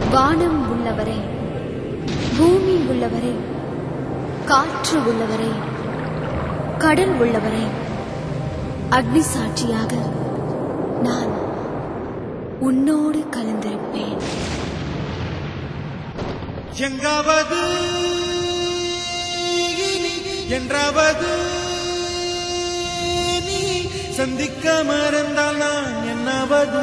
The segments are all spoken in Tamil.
வானம் உள்ளவரை, பூமி உள்ளவரை, காற்று உள்ளவரை, கடல் உள்ளவரை, அக்னி சாட்சியாக நான் உன்னோடு கலந்திருப்பேன். எங்காவது என்றாவது நீ சந்திக்க மறந்தால் நான் என்னாவது?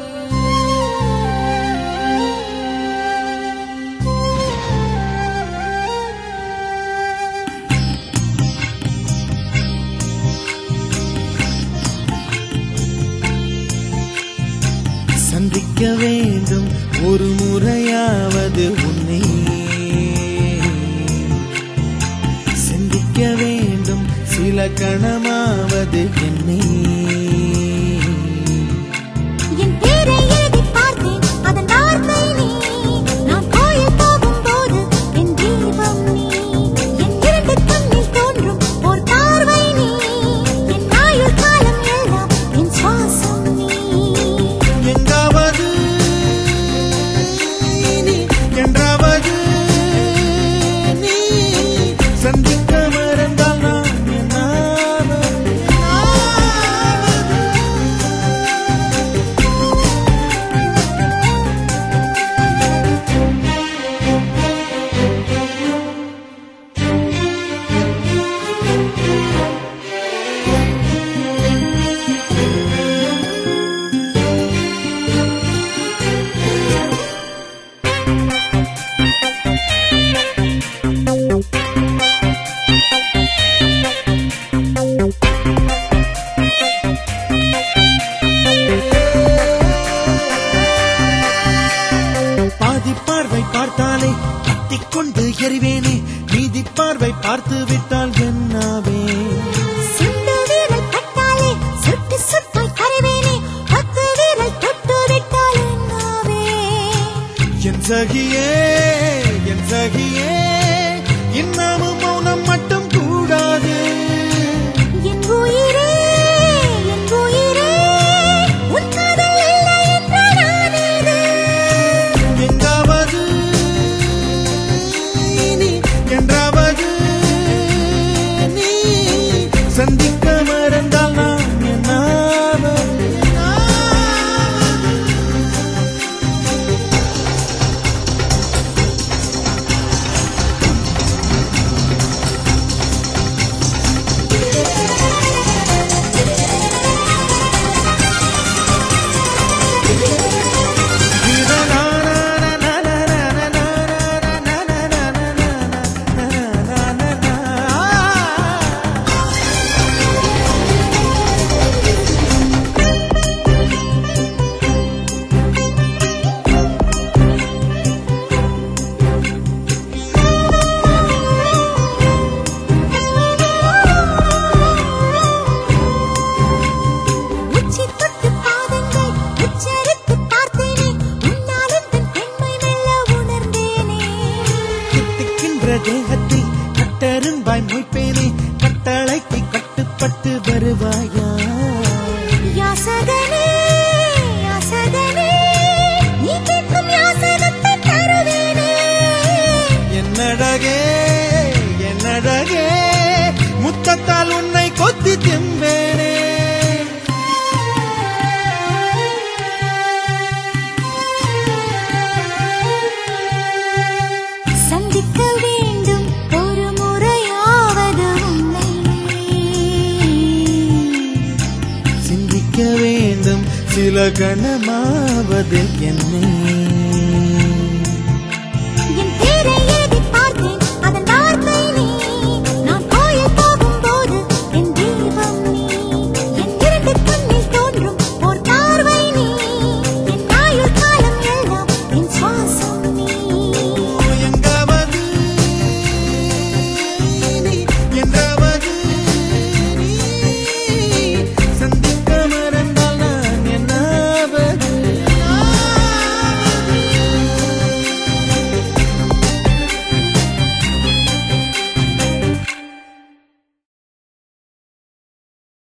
சந்திக்க வேண்டும் ஒரு முறையாவது உன்னை, சிந்திக்க வேண்டும் சில கணமாவது என்னை. என் பேரை எழுதி பார்த்தேன், அதன் வார்த்தை நீ. நான் கோயில் போகும் போது என் தீபம் நீ. என் இரண்டு கண்ணில் தோன்றும் ஒரு பார்வை நீ. என் ஆயுள் காலம் எல்லாம் என் சுவாசம் நீ. எங்காவது நீ என்றாவது நீ சந்திக்க மறந்தால் நான் என்னாவது? பாதி பார்வை பார்த்தாலே கத்திக்கொண்டு எறிவேனே, மீதி பார்வை பார்த்து விட்டால் என்னாவே? சுண்டு விரல் பட்டாலே சுட்டு சுட்டாய் கரைவேனே, 10 விரல் தொட்டு விட்டால் என்னாவே? என் சகியே என் சகியே, இன்னமும் மௌனம் மட்டும் கூடாது. என் உயிரே உன் காதல் இல்லை என்ற நானேது? எங்காவது நீ என்றாவது நீ சந்திக்க மறந்தால் நான் என்னாவது? உச்சி தொட்டு பாதங்கள் உச்சரித்து பார்த்தேனே, உன்னால் என் பெண்மை மெல்ல உணர்ந்தேனே. தித்திக்கின்ற தேகத்தில் கட்டெரும்பாய் மொய்ப்பேனே, கட்டளைக்கு கட்டுப்பட்டு வருவாயா? யாசகனே நீ கேட்கும் யாசகத்தை தருவேனே. என்னடகே என்னடகே, முத்தத்தால் உன்னை கொத்தி திம்பேனே. சந்திக்க வேண்டும் ஒரு முறையாவது உன்னை, சிந்திக்க வேண்டும் சில கணமாவது என்னை.